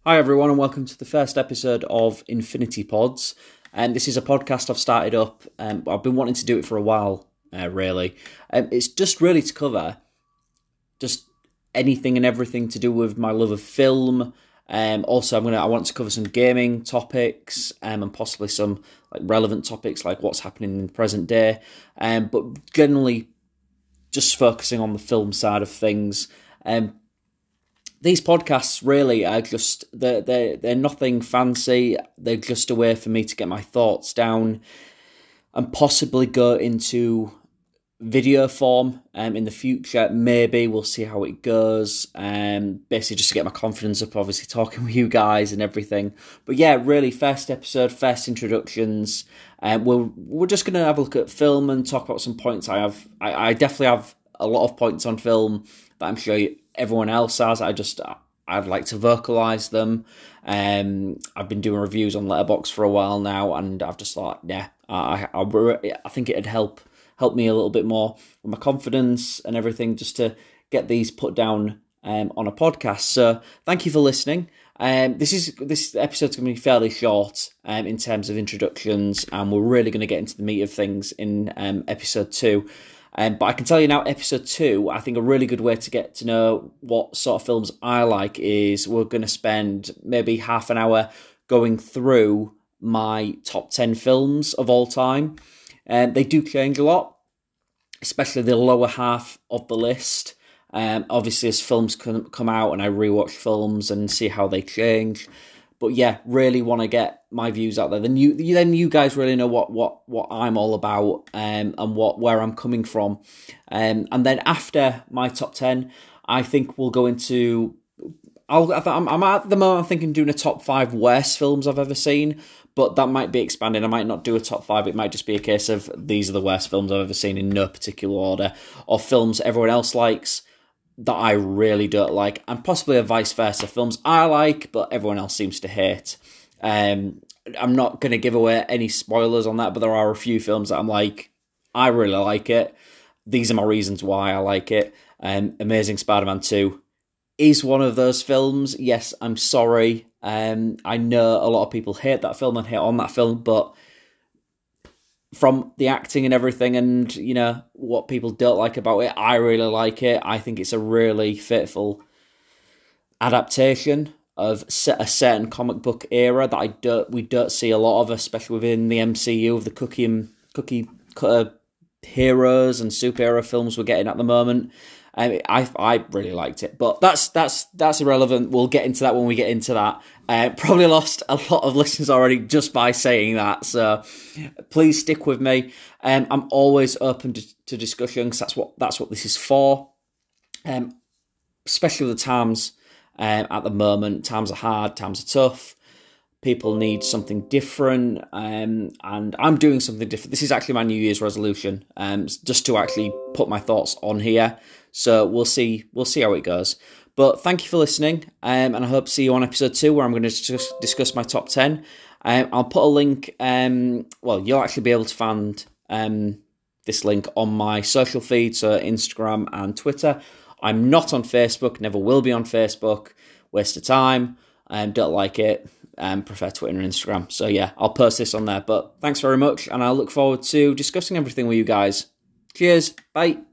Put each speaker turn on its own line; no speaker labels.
Hi everyone and welcome to the first episode of Infinity Pods. And this is a podcast I've started up. I've been wanting to do it for a while, really. It's just really to cover just anything and everything to do with my love of film. Also, I want to cover some gaming topics and possibly some relevant topics like what's happening in the present day. But generally, just focusing on the film side of things. These podcasts really are just, they're nothing fancy. They're just a way for me to get my thoughts down and possibly go into video form in the future. Maybe we'll see how it goes. Basically just to get my confidence up, obviously talking with you guys and everything. But yeah, really first episode, first introductions. We're just going to have a look at film and talk about some points I have. I definitely have a lot of points on film that I'm sure everyone else has. I'd like to vocalise them. I've been doing reviews on Letterboxd for a while now, and I've just thought, I think it'd help me a little bit more with my confidence and everything, just to get these put down on a podcast. So thank you for listening. This episode's going to be fairly short in terms of introductions, and we're really going to get into the meat of things in episode 2. But I can tell you now, episode 2, I think a really good way to get to know what sort of films I like is we're going to spend maybe half an hour going through my top 10 films of all time. They do change a lot, especially the lower half of the list. Obviously, as films come out and I rewatch films and see how they change. But yeah, really want to get my views out there. Then you guys really know what I'm all about and where I'm coming from. And then after my top 10, I think we'll go into. I'm at the moment thinking doing a top 5 worst films I've ever seen, but that might be expanding. I might not do a top 5. It might just be a case of these are the worst films I've ever seen in no particular order, or films everyone else likes that I really don't like, and possibly a vice versa. Films I like, but everyone else seems to hate. I'm not going to give away any spoilers on that, but there are a few films that I'm like, I really like it. These are my reasons why I like it. Amazing Spider-Man 2 is one of those films. Yes, I'm sorry. I know a lot of people hate that film and hate on that film, but from the acting and everything and, you know, what people don't like about it, I really like it. I think it's a really faithful adaptation of a certain comic book era that we don't see a lot of, especially within the MCU, of the cookie cutter heroes and superhero films we're getting at the moment. I really liked it, but that's irrelevant. We'll get into that when we get into that. Probably lost a lot of listeners already just by saying that, so please stick with me. I'm always open to discussion, because that's what this is for. Especially with the times at the moment. Times are hard, times are tough. People need something different, and I'm doing something different. This is actually my New Year's resolution, just to actually put my thoughts on here. So we'll see how it goes. But thank you for listening, and I hope to see you on episode 2, where I'm going to discuss my top 10. I'll put a link. You'll actually be able to find this link on my social feed, so Instagram and Twitter. I'm not on Facebook, never will be on Facebook. Waste of time. Don't like it. Prefer Twitter and Instagram. So yeah, I'll post this on there. But thanks very much, and I look forward to discussing everything with you guys. Cheers. Bye.